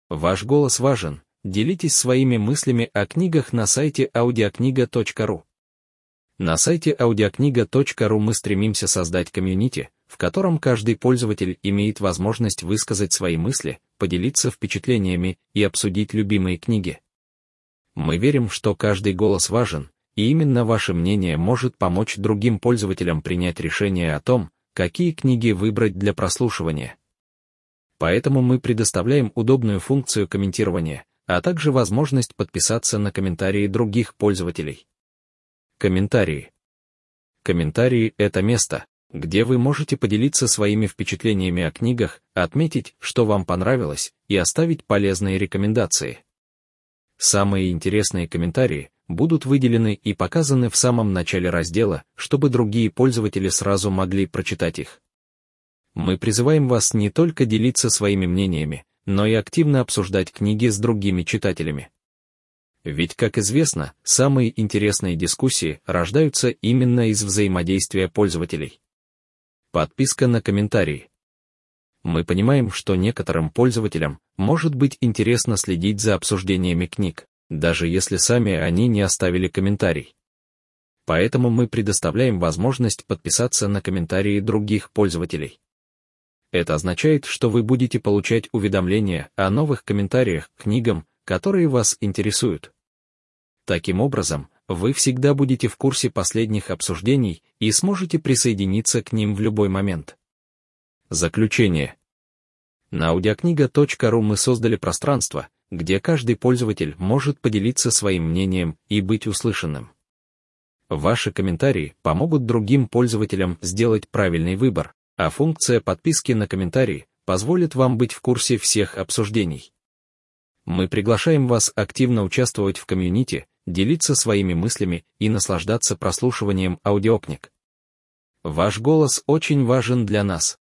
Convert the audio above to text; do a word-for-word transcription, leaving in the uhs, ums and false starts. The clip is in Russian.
Ваш голос важен. Делитесь своими мыслями о книгах на сайте аудиокнига точка ру. На сайте аудиокнига точка ру мы стремимся создать комьюнити, в котором каждый пользователь имеет возможность высказать свои мысли, поделиться впечатлениями и обсудить любимые книги. Мы верим, что каждый голос важен, и именно ваше мнение может помочь другим пользователям принять решение о том, какие книги выбрать для прослушивания. Поэтому мы предоставляем удобную функцию комментирования, а также возможность подписаться на комментарии других пользователей. Комментарии. Комментарии — это место, где вы можете поделиться своими впечатлениями о книгах, отметить, что вам понравилось, и оставить полезные рекомендации. Самые интересные комментарии будут выделены и показаны в самом начале раздела, чтобы другие пользователи сразу могли прочитать их. Мы призываем вас не только делиться своими мнениями, но и активно обсуждать книги с другими читателями. Ведь, как известно, самые интересные дискуссии рождаются именно из взаимодействия пользователей. Подписка на комментарии. Мы понимаем, что некоторым пользователям может быть интересно следить за обсуждениями книг, даже если сами они не оставили комментарий. Поэтому мы предоставляем возможность подписаться на комментарии других пользователей. Это означает, что вы будете получать уведомления о новых комментариях к книгам, которые вас интересуют. Таким образом, вы всегда будете в курсе последних обсуждений и сможете присоединиться к ним в любой момент. Заключение. На аудиокнига точка ру мы создали пространство, где каждый пользователь может поделиться своим мнением и быть услышанным. Ваши комментарии помогут другим пользователям сделать правильный выбор, а функция подписки на комментарии позволит вам быть в курсе всех обсуждений. Мы приглашаем вас активно участвовать в комьюнити, делиться своими мыслями и наслаждаться прослушиванием аудиокниг. Ваш голос очень важен для нас.